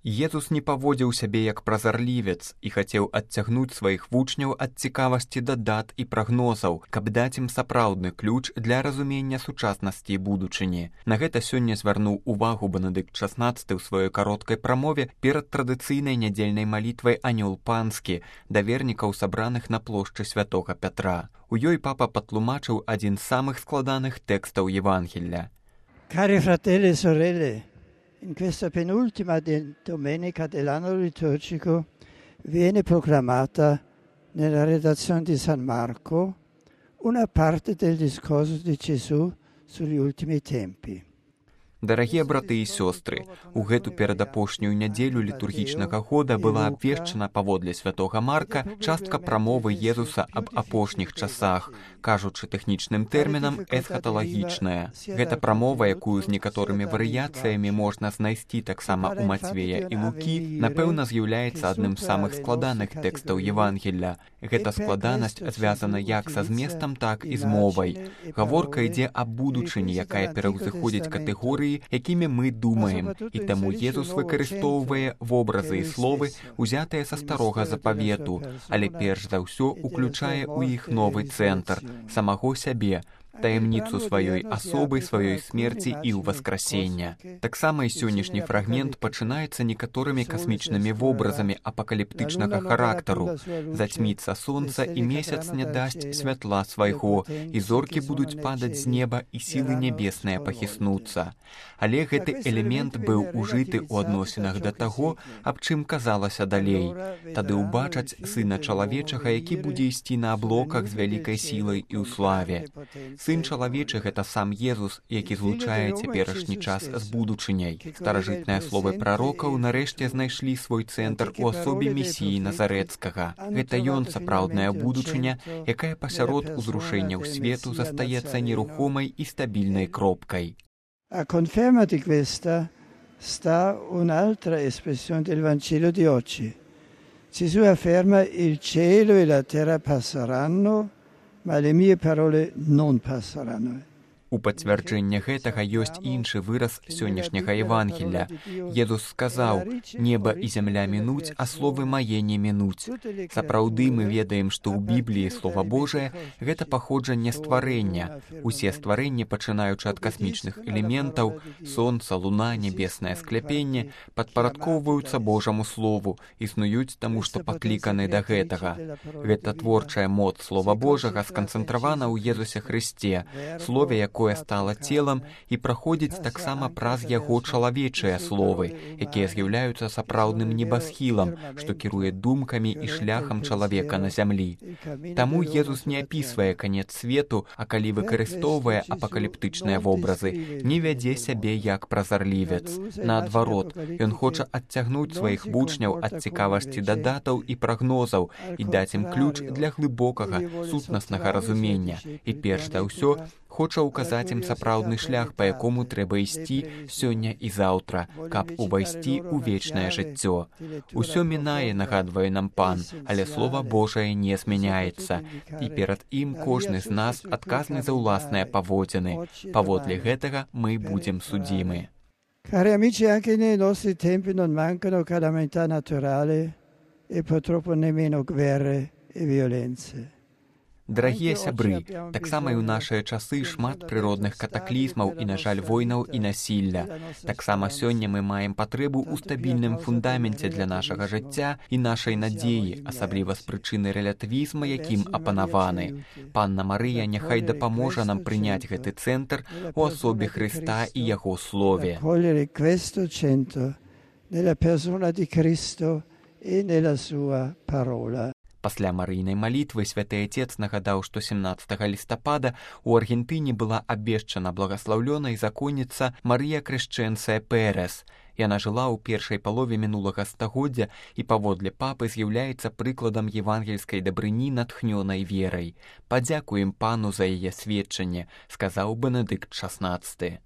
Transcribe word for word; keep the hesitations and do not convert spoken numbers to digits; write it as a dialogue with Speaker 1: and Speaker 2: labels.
Speaker 1: Езус не паводзіў сябе як празарлівец і хацеў адцягнуць сваіх вучняў ад цікавасці да дат і прагнозаў, каб даць ім сапраўдны ключ для разумення сучаснасці і будучыні. На гэта сёння звярнуў увагу Бенедыкт шаснаццаты ў сваёй кароткай прамове перад традыцыйнай нядзельнай малітвай «Анёл панскі» да вернікаў, сабраных на плошчы святога Пятра. У ёй папа патлумачыў адзін з самых складаных тэкстаў Евангелля.
Speaker 2: Cari fratelli e sorelle, in questa penultima domenica dell'anno liturgico viene proclamata nella redazione di San Marco una parte del discorso di Gesù sugli ultimi tempi.
Speaker 1: Дарагія браты і сёстры, у гэту перадапошнюю нядзелю літургічнага года была абвешчана паводле святога Марка частка прамовы Езуса аб апошніх часах, кажучы тэхнічным тэрмінам эсхаталагічная. Гэта прамова, якую з некаторымі варыяцыямі можна знайсці таксама ў Мацвея і Лукі, напэўна, з'яўляецца адным з самых складаных тэкстаў Евангелля. Гэта складанасць звязана як са зместам, так і з мовай. Гаворка ідзе аб будучыні, якая пераўзыходзіць катэгорыі, якімі мы думаем, і таму Езус выкарыстоўвае вобразы і словы, узятыя са старога запавету, але перш за ўсё уключае ў іх новы цэнтр, самаго сябе, таямніцу сваёй асобы, сваёй смерці і ўваскрасення. Таксама і сённяшні фрагмент пачынаецца некаторымі касмічнымі вобразамі апакаліптычнага характару. Зацьміцца сонца, і месяц не дасць святла свайго, і зоркі будуць падаць з неба, і сілы нябесныя пахіснуцца. Але гэты элемент быў ужыты ў адносінах да таго, аб чым казалася далей. Тады ўбачаць Сына чалавечага, які будзе ісці на аблоках з вялікай сілай і ў славе. Сын чалавечы — гэта сам Езус, які злучае цяперашні час з будучыняй. Старажытныя словы прарокаў нарэшце знайшлі свой цэнтр у асобе Месіі Назарэцкага. Гэта ён сапраўдная будучыня, якая пасярод узрушэнняў свету застаецца нерухомай і стабільнай кропкай.
Speaker 2: A conferma di questa sta un'altra espressione del Vangelo di oggi. Gesù afferma: il cielo e la terra passeranno, ma le mie parole non passeranno.
Speaker 1: У пацвярджэнне гэтага ёсць іншы выраз сённяшняга Евангелля. Езус сказаў: «Неба і зямля мінуць, а словы мае не мінуць». Сапраўды мы ведаем, што ў Бібліі Слова Божае — гэта паходжанне стварэння. Усе стварэнні, пачынаючы ад касмічных элементаў, сонца, луна, небеснае скляпенне, падпарадкоўваюцца Божаму Слову, існуюць таму, што пакліканы да гэтага. Гэта творчая моц Слова Божага сканцэнтравана ў Езусе Хрысце, слове, якое стала целам, і праходзіць таксама праз яго чалавечыя словы, якія з'яўляюцца сапраўдным небасхілам, што кіруе думкамі і шляхам чалавека на зямлі. Таму Езус не апісвае канец свету, а калі выкарыстоўвае апакаліптычныя вобразы, не вядзе сябе як празарлівец. Наадварот, ён хоча адцягнуць сваіх вучняў ад цікавасці да датаў і прагнозаў і даць ім ключ для глыбокага, сутнаснага разумення. І перш за ўсё, хоча ўказаць ім сапраўдны шлях, па якому трэба ісці сёння і заўтра, каб увайсці ў вечнае жыццё. Усё мінае, нагадвае нам Пан, але Слова Божае не змяняецца, і перад ім кожны з нас адказны за ўласныя паводзіны. Паводле гэтага мы будзем судзімы.
Speaker 2: Cari amici, anche nei nostri tempi non mancano calamità naturali e purtroppo nemmeno guerre e violenze.
Speaker 1: Дарагія сябры, таксама і ў нашыя часы шмат прыродных катаклізмаў і, на жаль, войнаў і насілля. Таксама сёння мы маем патрэбу ў стабільным фундаменце для нашага жыцця і нашай надзеі, асабліва з прычыны рэлятывізма, якім апанаваны. Панна Марыя няхай дапаможа нам прыняць гэты цэнтр у асобе Хрыста і яго слове. Пасля Марыйнай малітвы святы Отец нагадаў, што семнаццатага лістапада у Аргентыне была абвешчана благаслаўлёнай законніца Марыя Крэшчэнцыя Пэрэс. Яна жыла ў першай палове мінулага стагоддзя і паводле папы з'яўляецца прыкладам евангельскай дабрыні, натхнёнай верай. Падзякуем Пану за яе сведчанне, сказаў Бенедыкт шаснаццаты.